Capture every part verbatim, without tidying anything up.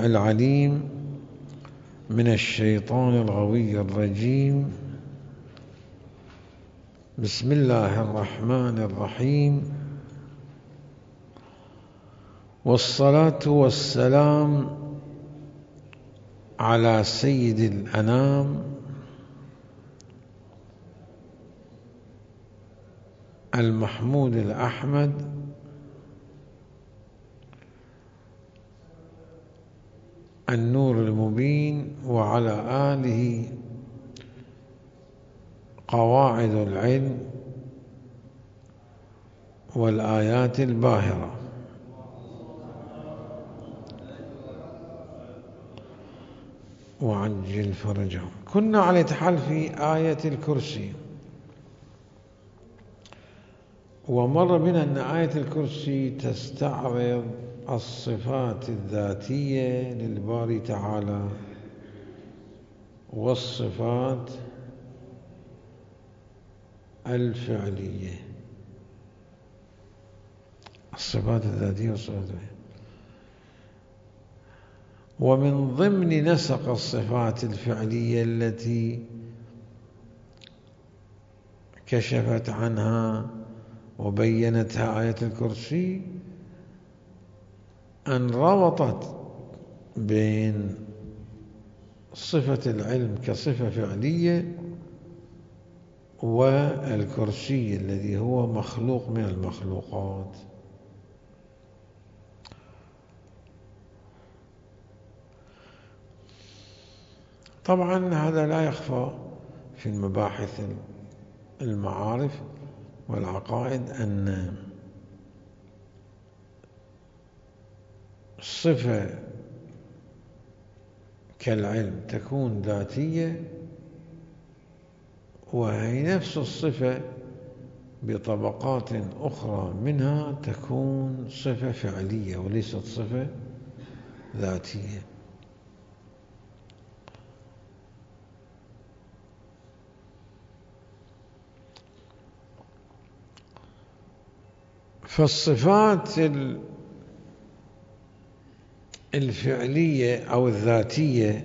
العليم من الشيطان الغوي الرجيم. بسم الله الرحمن الرحيم، والصلاة والسلام على سيد الأنام المحمود الأحمد النور المبين، وعلى آله قواعد العلم والآيات الباهرة. وعجل فرجهم. كنا على حال في آية الكرسي، ومر بنا أن آية الكرسي تستعرض الصفات الذاتية للباري تعالى والصفات الفعلية. الصفات الذاتية والصفات الفعلية، ومن ضمن نسق الصفات الفعلية التي كشفت عنها وبينتها آية الكرسي أن ربطت بين صفة العلم كصفة فعلية والكرسي الذي هو مخلوق من المخلوقات. طبعا هذا لا يخفى في المباحث المعارف والعقائد أن الصفة كالعلم تكون ذاتية، وهي نفس الصفة بطبقات أخرى منها تكون صفة فعلية وليست صفة ذاتية. فالصفات الفعلية أو الذاتية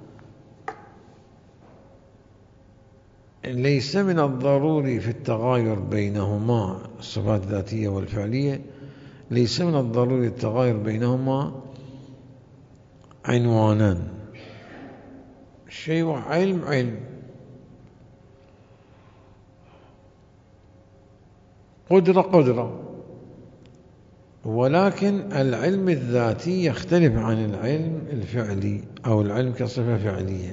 ليس من الضروري في التغاير بينهما، الصفات الذاتية والفعلية ليس من الضروري التغاير بينهما عنوانان. شيء علم علم، قدرة قدرة، ولكن العلم الذاتي يختلف عن العلم الفعلي أو العلم كصفة فعلية.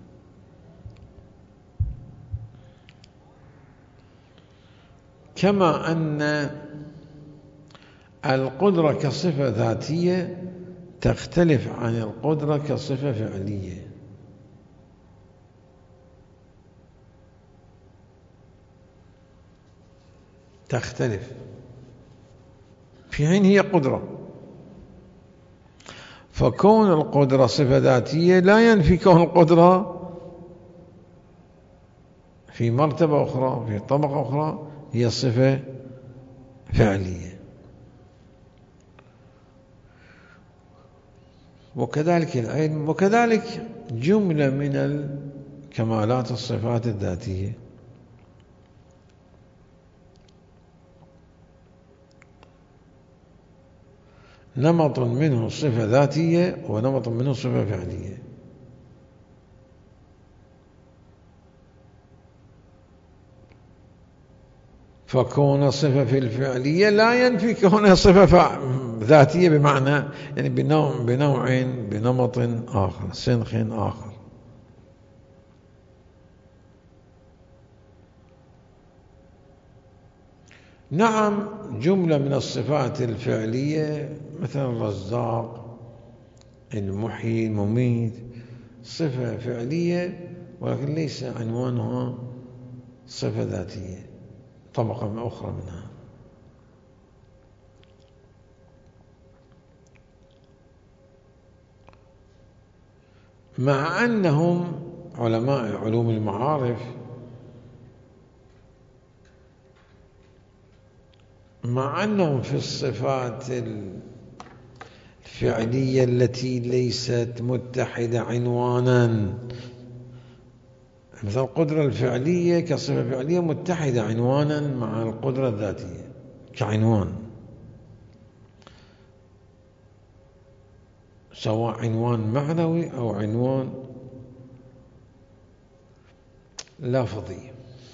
كما أن القدرة كصفة ذاتية تختلف عن القدرة كصفة فعلية. تختلف، في حين هي قدرة. فكون القدرة صفة ذاتية لا ينفي كون القدرة في مرتبة أخرى في طبقة أخرى هي صفة فعلية. وكذلك العلم، وكذلك جملة من الكمالات الصفات الذاتية. نمط منه صفة ذاتية ونمط منه صفة فعلية. فكون صفة في الفعلية لا ينفي كونها صفة ذاتية، بمعنى يعني بنوع بنوع بنمط آخر، سنخ آخر. نعم، جملة من الصفات الفعلية مثل الرزاق، المحيي، المميت، صفة فعلية ولكن ليس عنوانها صفة ذاتية، طبقة أخرى منها. مع أنهم علماء علوم المعارف مع أنهم في الصفات الفعلية التي ليست متحدة عنوانا، مثل القدرة الفعلية كصفة فعلية متحدة عنوانا مع القدرة الذاتية كعنوان، سواء عنوان معنوي أو عنوان لفظي.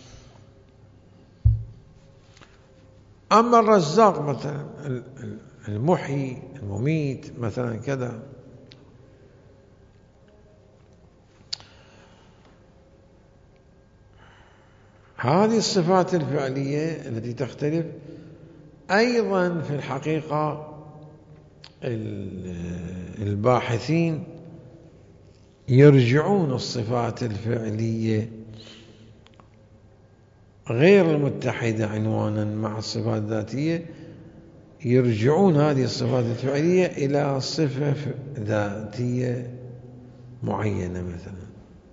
أما الرزاق مثلا المحيي المميت مثلا كذا، هذه الصفات الفعلية التي تختلف أيضا في الحقيقة الباحثين يرجعون الصفات الفعلية غير المتحدة عنوانا مع الصفات الذاتية، يرجعون هذه الصفات الفعلية إلى صفة ذاتية معينة مثلا.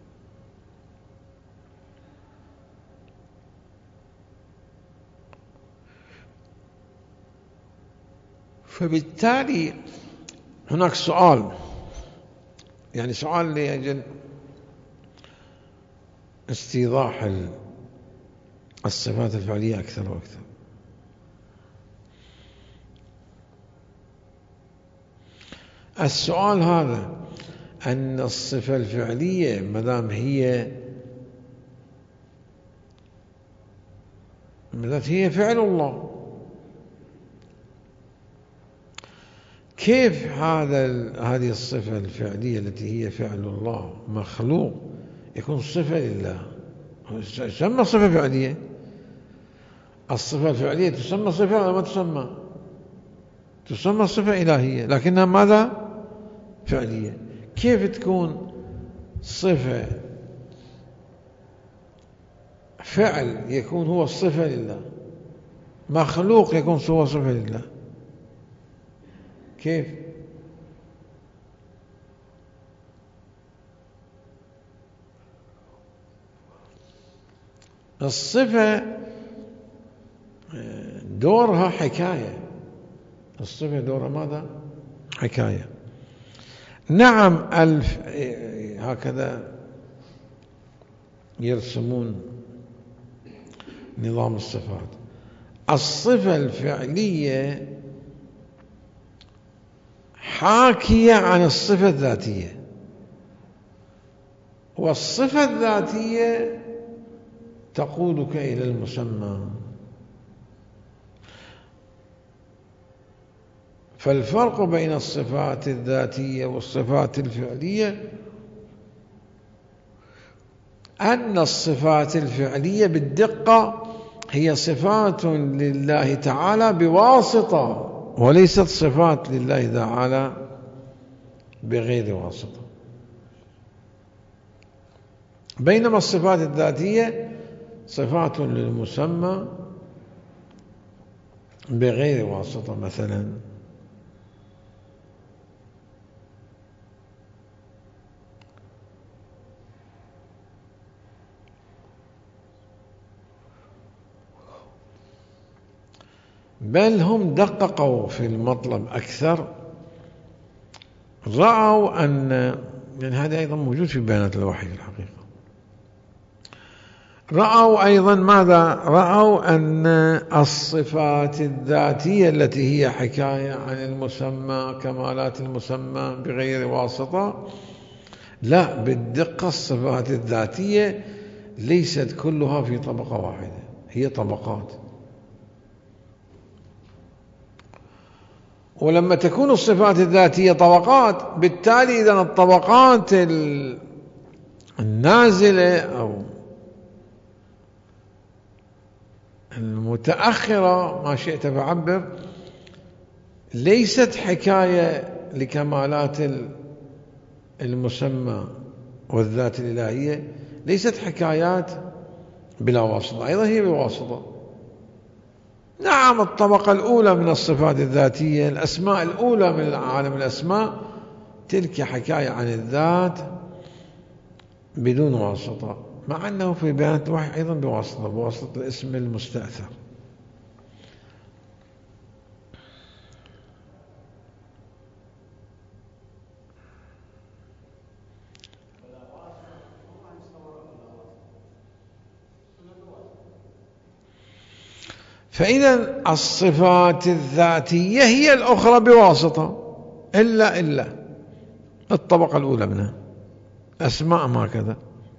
فبالتالي هناك سؤال، يعني سؤال لأجل استيضاح الصفات الفعلية أكثر وأكثر. السؤال هذا أن الصفة الفعلية مدام هي مدام هي فعل الله، كيف هذا هذه الصفة الفعلية التي هي فعل الله مخلوق يكون صفة لله؟ تسمى صفة فعلية، الصفة الفعلية تسمى صفة ولا ما تسمى؟ تسمى صفة إلهية لكنها ماذا؟ فعلية. كيف تكون صفة فعل يكون هو الصفة لله، مخلوق يكون هو صفة لله؟ كيف؟ الصفة دورها حكاية، الصفة دورها ماذا؟ حكاية. نعم الف هكذا يرسمون نظام الصفات. الصفة الفعلية حاكية عن الصفة الذاتية، والصفة الذاتية تقودك إلى المسمى. فالفرق بين الصفات الذاتية والصفات الفعلية أن الصفات الفعلية بالدقة هي صفات لله تعالى بواسطة، وليست صفات لله تعالى بغير واسطة. بينما الصفات الذاتية صفات للمسمى بغير واسطة. مثلا بل هم دققوا في المطلب أكثر، رأوا أن يعني هذا أيضا موجود في بيانات الوحي في الحقيقة، رأوا أيضا ماذا؟ رأوا أن الصفات الذاتية التي هي حكاية عن المسمى كمالات المسمى بغير واسطة، لا، بالدقة الصفات الذاتية ليست كلها في طبقة واحدة، هي طبقات. ولما تكون الصفات الذاتية طبقات، بالتالي إذن الطبقات النازلة أو المتأخرة ما شئت فعبر ليست حكاية لكمالات المسمى والذات الإلهية، ليست حكايات بلا واسطة، أيضا هي بواسطة. نعم الطبقة الأولى من الصفات الذاتية، الأسماء الأولى من عالم الأسماء، تلك حكاية عن الذات بدون واسطة، مع أنه في بيانات الوحي أيضا بواسطة، بواسطة الاسم المستأثر. فإذا الصفات الذاتية هي الأخرى بواسطة، إلا إلا الطبقة الأولى منها أسماء ما كذا.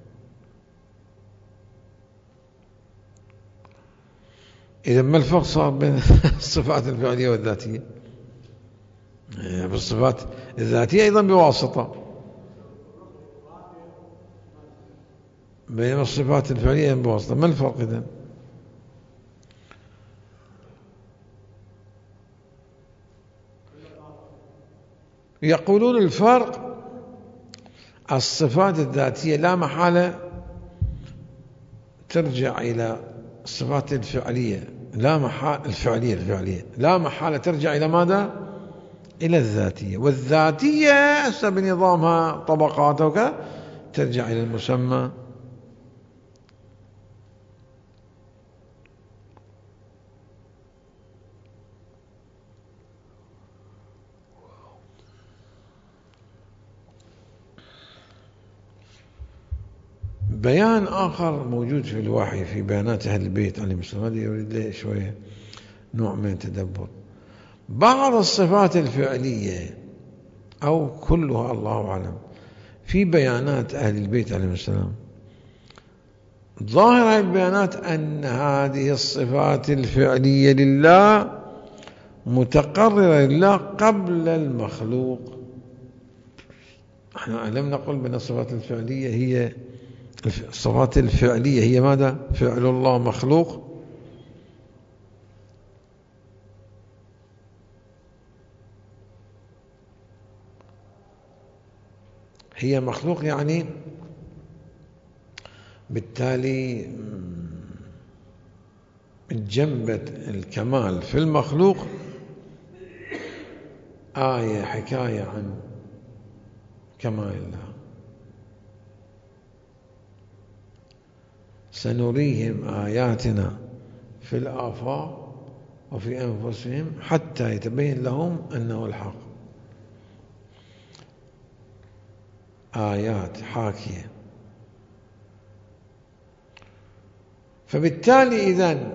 إذا ما الفرق صار بين الصفات الفعلية والذاتية؟ بالصفات الذاتية أيضا بواسطة، بين الصفات الفعلية بواسطة. ما الفرق إذن؟ يقولون الفرق الصفات الذاتية لا محالة ترجع إلى الصفات الفعلية، لا محالة الفعلية الفعلية لا محالة ترجع إلى ماذا؟ إلى الذاتية. والذاتية بنظامها طبقاتها وكذا ترجع إلى المسمى. بيان آخر موجود في الوحي في بيانات أهل البيت عليهم السلام، هذا يريد له شوية نوع من التدبر. بعض الصفات الفعلية أو كلها الله أعلم في بيانات أهل البيت عليهم السلام، ظاهر هذه البيانات أن هذه الصفات الفعلية لله متقررة لله قبل المخلوق. احنا لم نقل بأن الصفات الفعلية هي الصفات الفعلية هي ماذا؟ فعل الله مخلوق. هي مخلوق يعني بالتالي جنبة الكمال في المخلوق آية حكاية عن كمال الله. سنريهم آياتنا في الآفاق وفي أنفسهم حتى يتبين لهم أنه الحق. آيات حاكية. فبالتالي إذن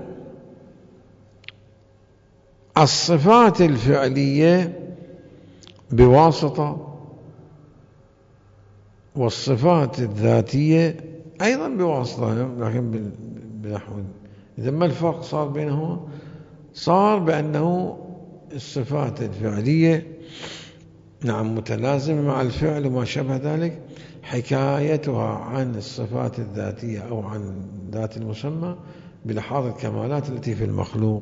الصفات الفعلية بواسطة والصفات الذاتية أيضا بواسطة، لكن بنحو. إذا ما الفرق صار بينهما؟ صار بأنه الصفات الفعلية نعم متلازمة مع الفعل وما شابه ذلك، حكايتها عن الصفات الذاتية أو عن ذات المسمى بلحاظ الكمالات التي في المخلوق.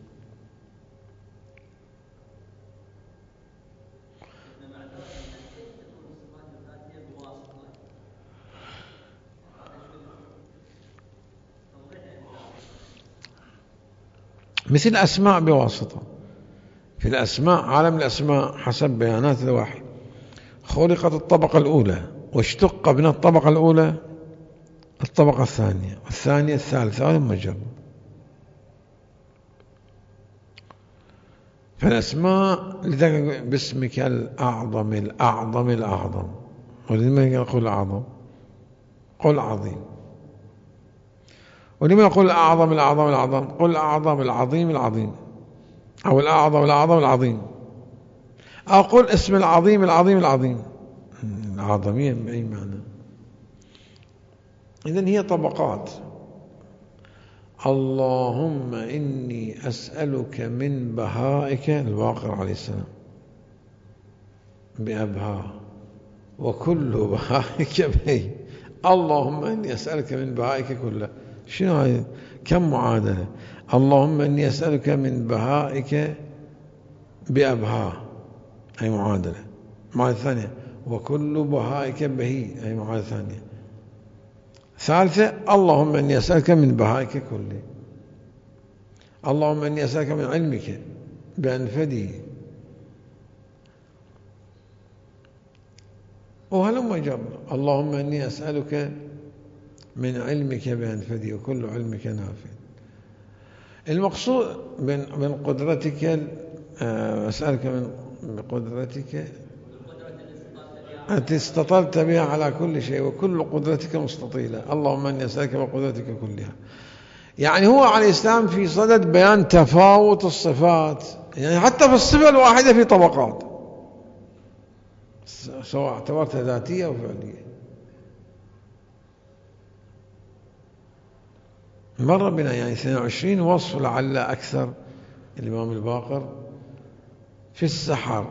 مثل أسماء بواسطة. في الأسماء عالم الأسماء حسب بيانات الوحي خلقت الطبقة الأولى واشتق من الطبقة الأولى الطبقة الثانية والثانية الثالثة ثم جر. فالأسماء لذلك باسمك الأعظم الأعظم الأعظم، ولما يقول أعظم قل عظيم، ولما يقول الأعظم الأعظم الأعظم قل أعظم العظيم العظيم، أو الأعظم الأعظم العظيم، أو قل اسم العظيم العظيم العظيم. العظمية بأي معنى؟ إذن هي طبقات. اللهم إني أسألك من بهائك الباقر عليه السلام بأبها وكل بهائك بهي. اللهم إني أسألك من بهائك كله. شنو هاي؟ كم معادلة؟ اللهم إني أسألك من بهائك بأبها أي معادلة. معادلة ثانية وكل بهائك بهي أي معادلة ثانية. ثالثة اللهم إني أسألك من بهائك كله. اللهم إني أسألك من علمك بأنفدي. وهلما جر اللهم إني أسألك من علمك بأنفدي وكل علمك نافع. المقصود من قدرتك، أسألك من قدرتك التي استطلت بها على كل شيء وكل قدرتك مستطيلة. اللهم إني أسألك بقدرتك كلها. يعني هو عليه السلام في صدد بيان تفاوت الصفات، يعني حتى في الصفة الواحدة في طبقات، سواء اعتبرتها ذاتية أو فعلية. مر بنا يعني اثنين وعشرين وصف لعل أكثر الإمام الباقر في السحر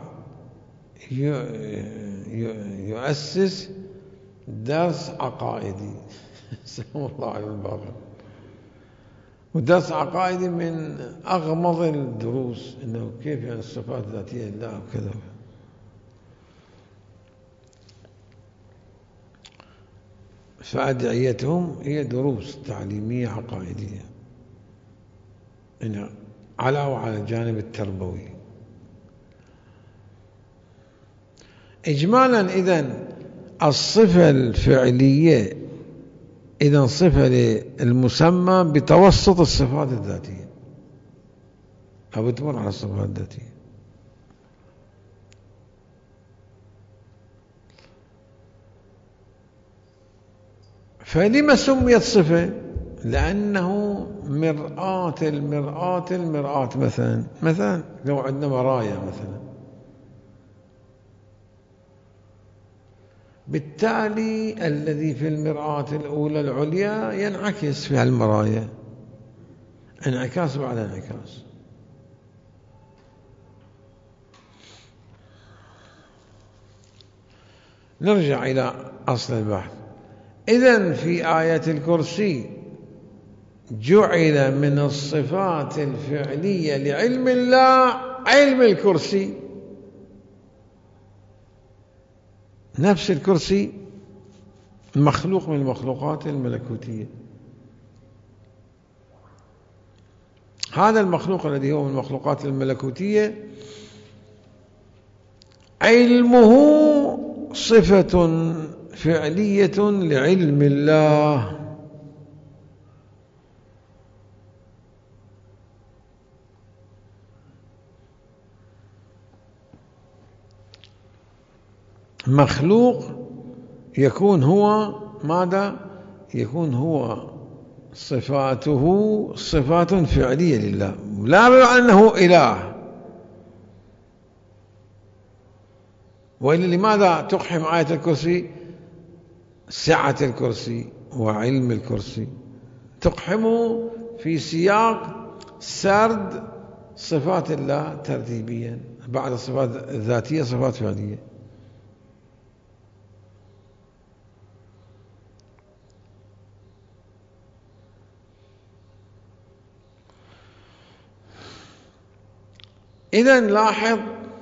يؤسس درس عقائدي سلام الله على الباقر، ودرس عقائدي من أغمض الدروس، إنه كيف يعني الصفات الذاتية لله وكذا. فأدعيتهم هي دروس تعليمية عقائدية على وعلى الجانب التربوي. إجمالا إذن الصفة الفعلية إذن صفة للمسمى بتوسط الصفات الذاتية أو بتمر على الصفات الذاتية. فلما سميت صفة؟ لأنه مرآة المرآة المرآة. مثلا مثلا لو عندنا مرايا مثلا، بالتالي الذي في المرآة الأولى العليا ينعكس في المرايا انعكاس بعد انعكاس. نرجع إلى أصل البحث. إذن في آية الكرسي جعل من الصفات الفعلية لعلم الله علم الكرسي. نفس الكرسي مخلوق من المخلوقات الملكوتية. هذا المخلوق الذي هو من المخلوقات الملكوتية علمه صفة فعلية لعلم الله. مخلوق يكون هو ماذا؟ يكون هو صفاته صفات فعلية لله، لا بمعنى أنه إله. وإلا لماذا تقحم آية الكرسي سعة الكرسي وعلم الكرسي؟ تقحمه في سياق سرد صفات الله ترتيبيا بعد الصفات الذاتية صفات فعلية. إذن لاحظ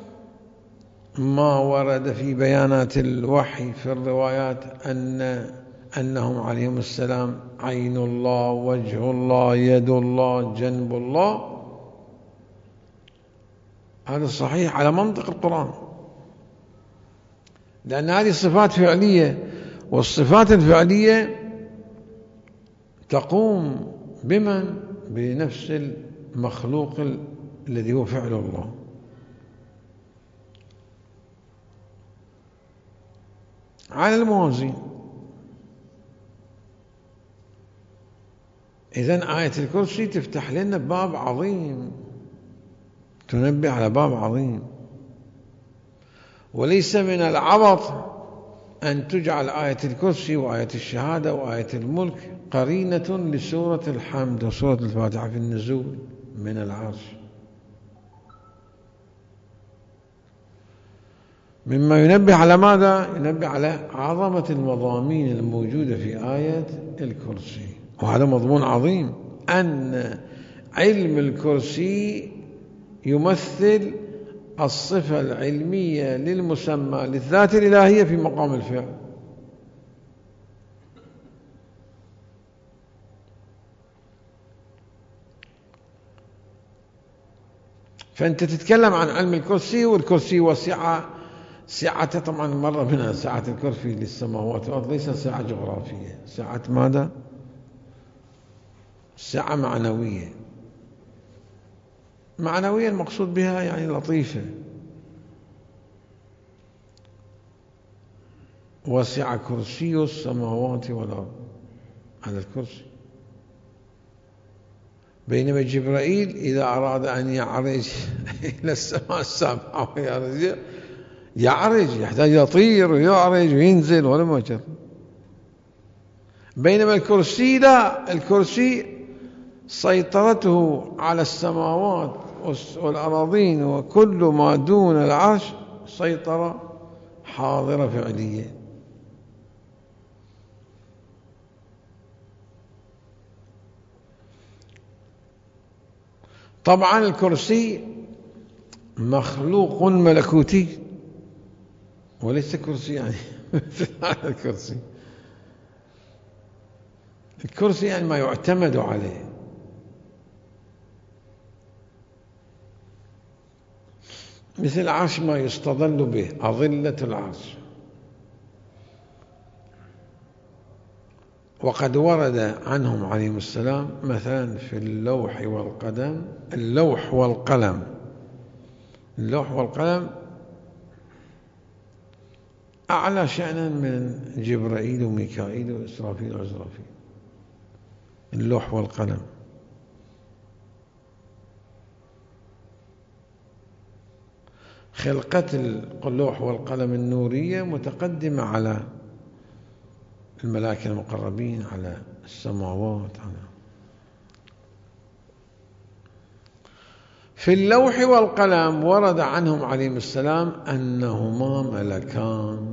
ما ورد في بيانات الوحي في الروايات أن أنهم عليهم السلام عين الله، وجه الله، يد الله، جنب الله. هذا صحيح على منطق القرآن، لأن هذه صفات فعلية، والصفات الفعلية تقوم بمن؟ بنفس المخلوق الذي هو فعل الله. على الموازين. إذن آية الكرسي تفتح لنا باب عظيم، تنبه على باب عظيم. وليس من العبط أن تجعل آية الكرسي وآية الشهادة وآية الملك قرينة لسورة الحمد وسورة الفاتحة في النزول من العرش، مما ينبه على ماذا؟ ينبه على عظمة المضامين الموجودة في آية الكرسي. وهذا مضمون عظيم، أن علم الكرسي يمثل الصفة العلمية للمسمى للذات الإلهية في مقام الفعل. فأنت تتكلم عن علم الكرسي، والكرسي وسعة سعة طبعا مرة منها سعة الكرسي للسماوات والأرض، ليس سعة جغرافية، سعة ماذا؟ سعة معنوية. معنوية المقصود بها يعني لطيفة. وسع كرسي السماوات والأرض، هذا الكرسي. بينما جبرائيل إذا أراد أن يعرج إلى السماء السابعة ويرجع يعرج، يحتاج يطير ويعرج وينزل ولا ما جرى. بينما الكرسي لا، الكرسي سيطرته على السماوات والأراضين وكل ما دون العرش سيطرة حاضرة فعلية. طبعا الكرسي مخلوق ملكوتي وليس كرسي يعني الكرسي الكرسي يعني ما يعتمد عليه. مثل العرش ما يستظل به، أظلة العرش. وقد ورد عنهم عليهم السلام مثلا في اللوح والقلم اللوح والقلم اللوح والقلم أعلى شأنا من جبرائيل وميكائيل وإسرافيل وعزرافيل. اللوح والقلم خلقة اللوح والقلم النورية متقدمة على الملائكة المقربين، على السماوات. على في اللوح والقلم ورد عنهم عليهم السلام أنهما ملكان،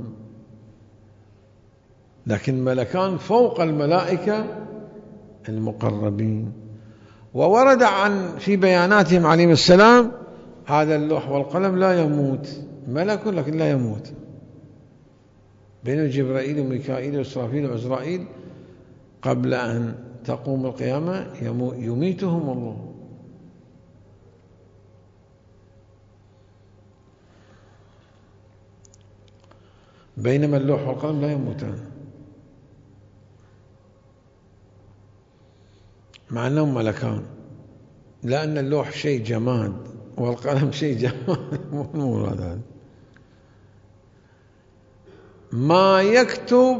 لكن ملكان فوق الملائكة المقربين. وورد عن في بياناتهم عليهم السلام هذا اللوح والقلم لا يموت، ملك لكن لا يموت. بين جبرائيل وميكائيل وإسرافيل وعزرائيل قبل أن تقوم القيامة يميتهم الله. بينما اللوح والقلم لا يموتان، مع أنهم ملكان، لأن اللوح شيء جماد والقلم شيء جماد. مو المراد هذا. ما يكتب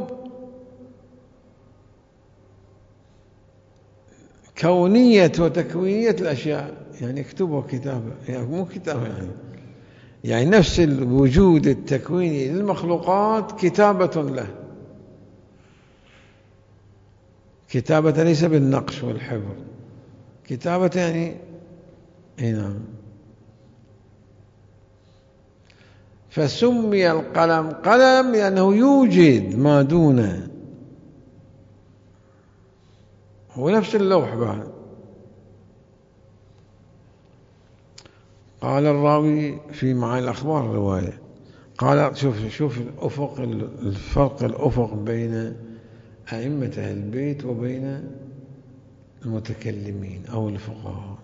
كونية وتكوينية الأشياء، يعني يكتبها كتابة، يعني مو كتابة يعني يعني نفس الوجود التكويني للمخلوقات كتابة له، كتابة ليس بالنقش والحبر، كتابة يعني اي نعم. فسمي القلم قلم لأنه يوجد ما دونه، هو نفس اللوح بعد. قال الراوي في معاني الأخبار الرواية، قال شوف شوف الأفق، الفرق الأفق بين أئمة أهل البيت وبين المتكلمين أو الفقهاء،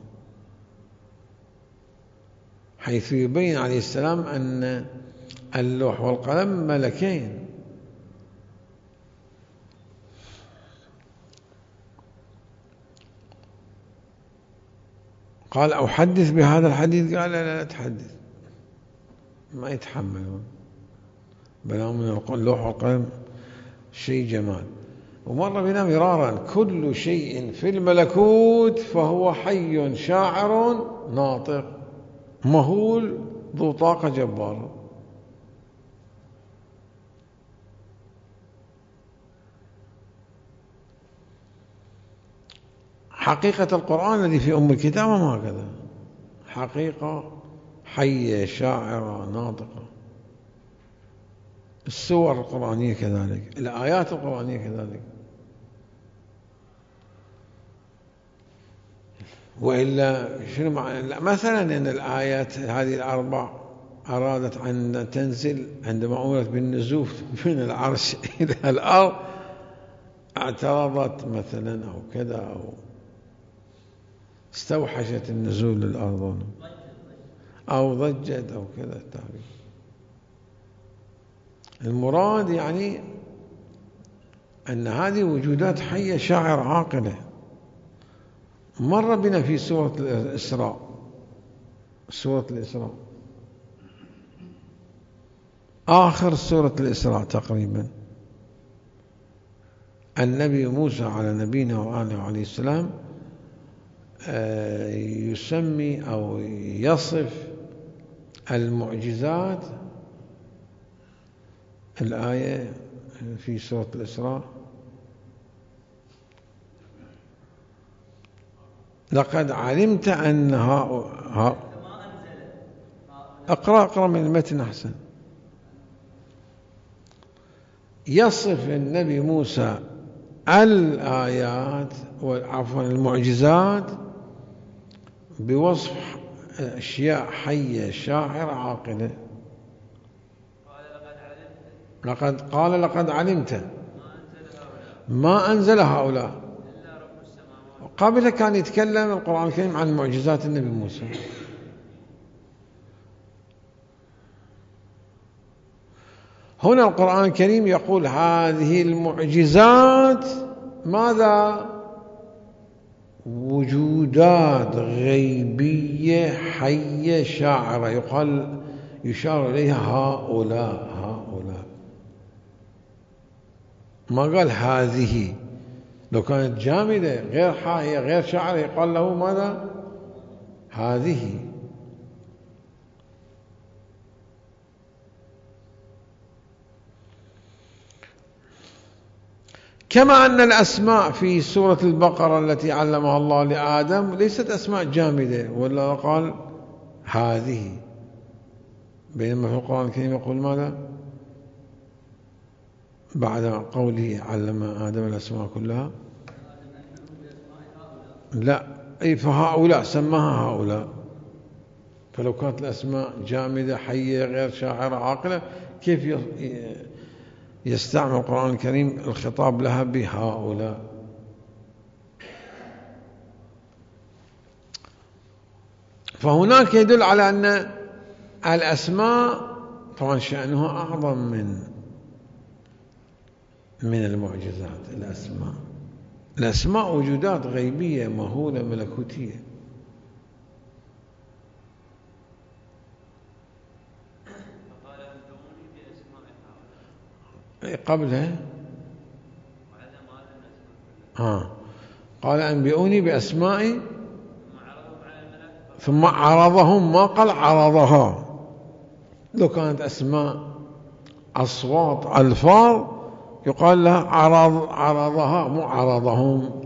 حيث يبين عليه السلام أن اللوح والقلم ملكين. قال أحدث بهذا الحديث؟ قال لا لا تحدث، ما يتحملون، بل من اللوح والقلم شيء جمال. ومر بنا مرارا كل شيء في الملكوت فهو حي شاعر ناطق مهول ذو طاقة جبارة. حقيقة القرآن الذي في أم الكتاب ما هكذا، حقيقة حية شاعرة ناطقة. السور القرآنية كذلك، الآيات القرآنية كذلك. وإلا شنو معنى؟ مثلا أن الآيات هذه الأربع أرادت أن تنزل عندما أمرت بالنزول من العرش إلى الأرض، اعترضت مثلا أو كذا، أو استوحشت النزول للأرض أو ضجت أو كذا التعبير. المراد يعني أن هذه وجودات حية شاعر عاقلة. مر بنا في سورة الإسراء، سورة الإسراء آخر سورة الإسراء تقريبا، النبي موسى على نبينا وآله عليه السلام يسمي أو يصف المعجزات الآية في سورة الإسراء: لقد علمت أن هؤلاء. اقرأ اقرأ من المتن أحسن. يصف النبي موسى الآيات عفوا المعجزات بوصف أشياء حية شاعرة عاقلة. لقد قال لقد علمت ما أنزل هؤلاء. قبل كان يتكلم القرآن الكريم عن معجزات النبي موسى. هنا القرآن الكريم يقول هذه المعجزات ماذا؟ وجودات غيبية حية شاعرة، يقال يشار إليها هؤلاء هؤلاء، ما قال هذه. لو كانت جامدة غير حائية غير شاعرة يقال له ماذا؟ هذه. كما أن الأسماء في سورة البقرة التي علمها الله لآدم ليست أسماء جامدة، ولا قال هذه، بينما في القرآن الكريم يقول ماذا بعد قوله علم آدم الأسماء كلها؟ لا، أي فهؤلاء سماها هؤلاء. فلو كانت الأسماء جامدة حية غير شاعرة عاقلة كيف يستعمل القرآن الكريم الخطاب لها بهؤلاء؟ فهناك يدل على أن الأسماء طبعا شأنها أعظم من من المعجزات. الأسماء الأسماء وجودات غيبية مهولة ملكوتية. قبلها ها قال أنبئوني بأسماء، ثم عرضهم، ما قال عرضها. لو كانت أسماء أصوات ألفاظ يقال لها عرض عرضها مو عرضهم.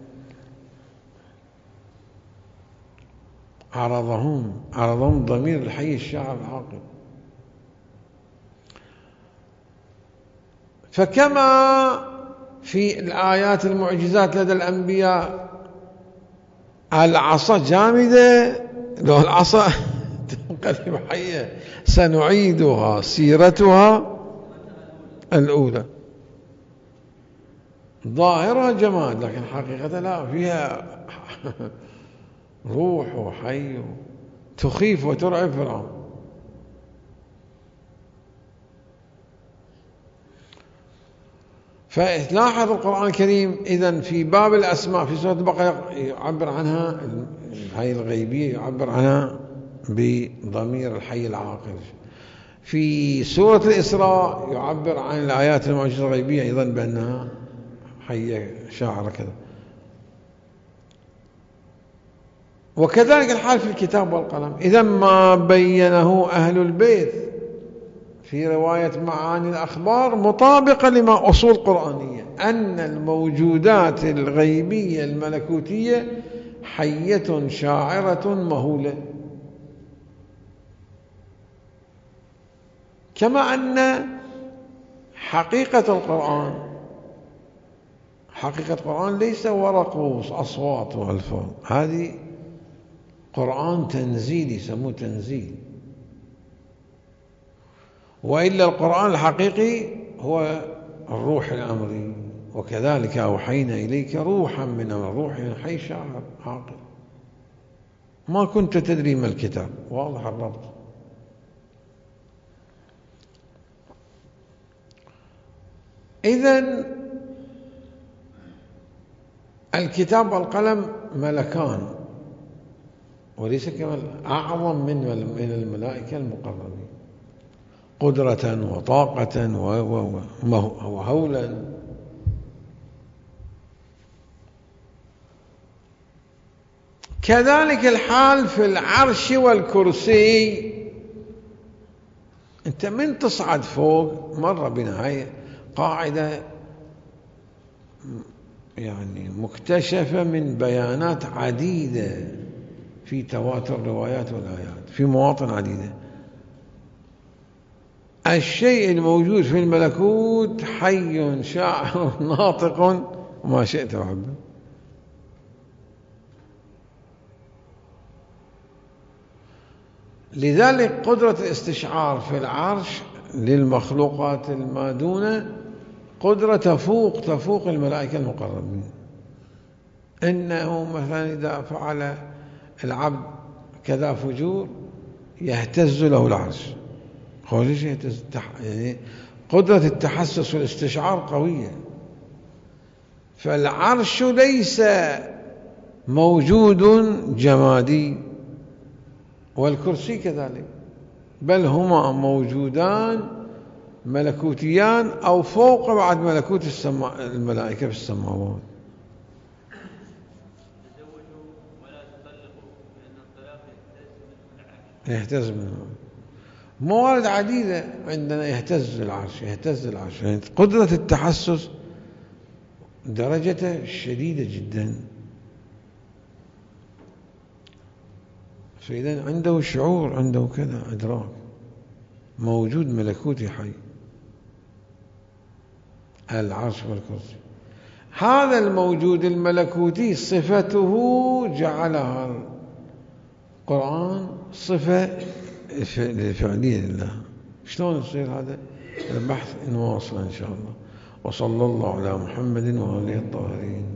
عرضهم عرضهم ضمير الحي الشاعر العاقل. فكما في الآيات المعجزات لدى الأنبياء العصا جامدة، لو العصا تنقلب حية سنعيدها سيرتها الأولى. ظاهرها جماد لكن حقيقة لا، فيها روح وحي، تخيف وترعب فرعون. فلاحظ القرآن الكريم إذن في باب الأسماء في سورة البقرة يعبر عنها هاي الغيبية، يعبر عنها بضمير الحي العاقل. في سورة الإسراء يعبر عن الآيات المعجزة الغيبية أيضا بأنها حية شاعرة كذا. وكذلك الحال في الكتاب والقلم. إذا ما بينه أهل البيت في رواية معاني الأخبار مطابقة لما أصول قرآنية، أن الموجودات الغيبية الملكوتية حية شاعرة مهولة. كما أن حقيقة القرآن حقيقة القرآن ليس ورق وأصوات وألفاظ، هذه قرآن تنزيل يسموه تنزيل. وإلا القرآن الحقيقي هو الروح الأمري، وكذلك أوحينا إليك روحا من الروح حي شاعر عاقل. ما كنت تدري ما الكتاب، واضح الربط. إذن الكتاب والقلم ملكان، وليس كمان أعظم من من الملائكة المقربين قدرة وطاقة وهولا. كذلك الحال في العرش والكرسي. أنت من تصعد فوق، مر بنا هاي قاعدة يعني مكتشفة من بيانات عديدة في تواتر الروايات والآيات في مواطن عديدة. الشيء الموجود في الملكوت حي شاعر ناطق وما شئت وحبه. لذلك قدرة الاستشعار في العرش للمخلوقات المادونة قدرة تفوق تفوق الملائكة المقربين. إنه مثلا إذا فعل العبد كذا فجور يهتز له العرش. خارج يهتز، يعني قدرة التحسس والاستشعار قوية. فالعرش ليس موجود جمادي، والكرسي كذلك، بل هما موجودان ملكوتيان أو فوق بعد ملكوت السماء الملائكة في السماوات. يهتز منه موارد عديدة عندنا. يهتز العرش يهتز العرش يعني قدرة التحسس درجته شديدة جدا. فإذا عنده شعور، عنده كذا إدراك، موجود ملكوتي حي. العرش والكرسي هذا الموجود الملكوتي صفته جعلها القرآن صفة فعلية لله. شلون يصير هذا البحث؟ نواصل إن شاء الله. وصلى الله على محمد وآله الطاهرين.